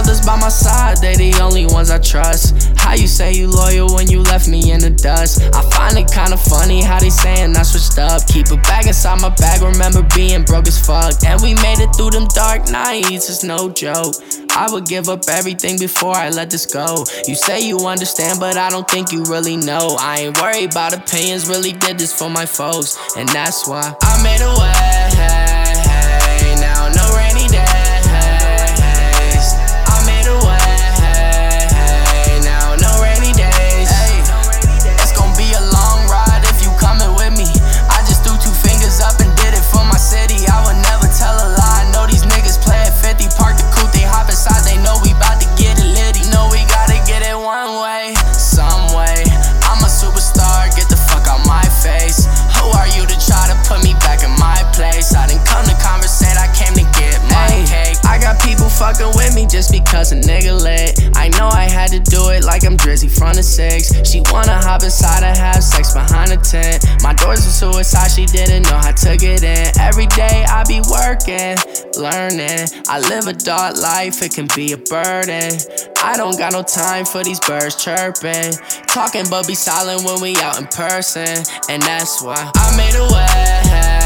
brothers by my side, they the only ones I trust. How you say you loyal when you left me in the dust? I find it kinda funny how they saying I switched up. Keep a bag inside my bag, remember being broke as fuck. And we made it through them dark nights, it's no joke. I would give up everything before I let this go. You say you understand, but I don't think you really know. I ain't worried about opinions, really did this for my folks. And that's why I made a way, now no rainy days. I made a way, now no rainy days. It's gonna be a long ride if you coming with me. I just threw 2 fingers up and did it for my city. I would never tell a lie, I know these niggas play at 50. Park the coupe, they hop inside, they know we bout to get it litty. Know we gotta get it one way, some way. I'm a superstar, get the fuck out my face. Who are you to try to put me back in my place? I didn't come to conversate, I came to get my cake. I got people fucking with me just because a nigga lit. I know I had to do it like I'm Drizzy from the 6. She wanna hop inside and have sex behind a tent. My doors were suicide, she didn't know how to get in. Every day I be working, learning. I live a dark life, it can be a burden. I don't got no time for these birds chirping. Talking but be silent when we out in person. And that's why I made a way.